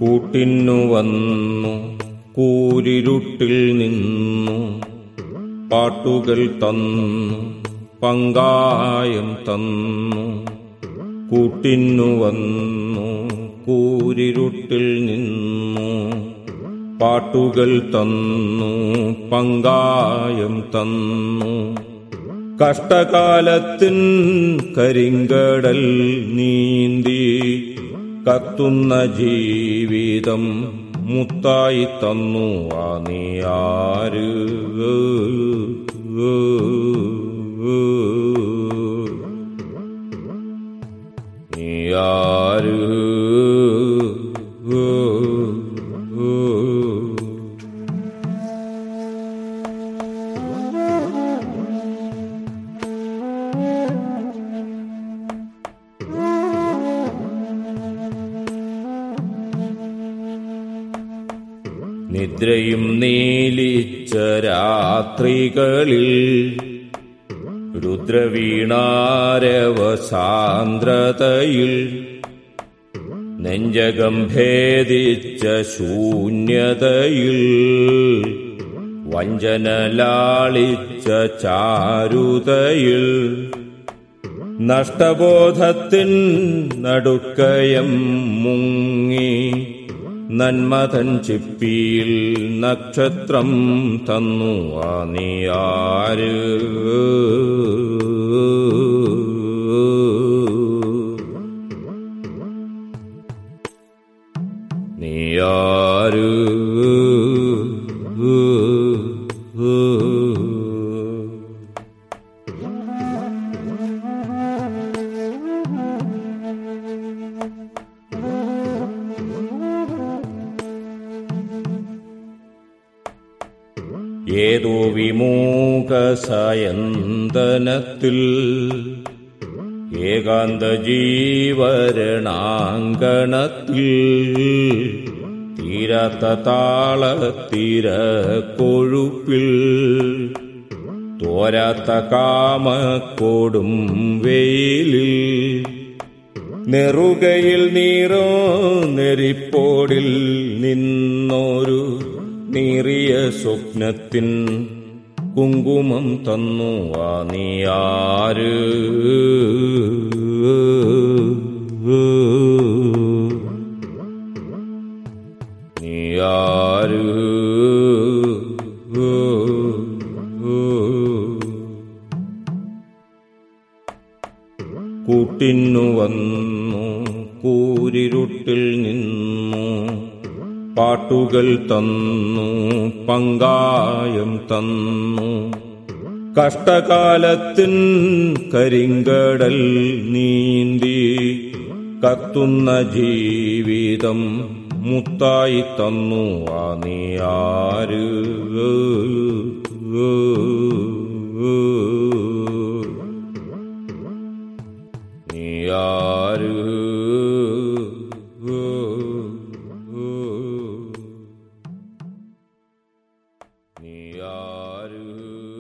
കൂട്ടിന്നു വന്നു കൂരിരുട്ടിൽ നിന്നു പാട്ടുകൾ തന്നു പങ്കായം തന്നു. കൂട്ടിന്നു വന്നു കൂരിരുട്ടിൽ നിന്നു പാട്ടുകൾ തന്നു പങ്കായം തന്നു. കഷ്ടകാലത്തിൻ കരിങ്കടൽ നീന്തി കത്തുന്ന ജീവിതം മുത്തായി തന്നു. ആ നീയാര് നീയാര് നിദ്രയും നീലിച്ച രാത്രികളിൽ രുദ്രവീണാരവസാന്ദ്രതയിൽ നെഞ്ചകം ഭേദിച്ച ശൂന്യതയിൽ വഞ്ചന ലാളിച്ച ചാരുതയിൽ നഷ്ടബോധത്തിൻ നടുക്കയം മുങ്ങി നന്മതൻ ചിപ്പിയിൽ നക്ഷത്രം തന്നു. ആ നീയാര് നീയാര് ഏതോ വിമൂക സായന്തനത്തിൽ ഏകാന്ത ജീവരണാങ്കണത്തിൽ തീരാത്ത താളത്തിര കൊഴുപ്പിൽ തോരാത്ത കാമക്കോടും വെയിലിൽ നെറുകയിൽ നീറോ നെരിപ്പോടിൽ നിന്നൊരു നീറിയ സ്വപ്നത്തിൻ കുങ്കുമം തന്നു. ആ നീയാര് നീയാര് കൂട്ടിന്നു വന്നു കൂരിരുട്ടിൽ നിന്നു പാട്ടുകൾ തന്നു പങ്കായം തന്നു. കഷ്ടകാലത്തിൻ കരിങ്കടൽ നീന്തി കത്തുന്ന ജീവിതം മുത്തായി തന്നു. ആ നീയാര് നീയാര് നീയാര്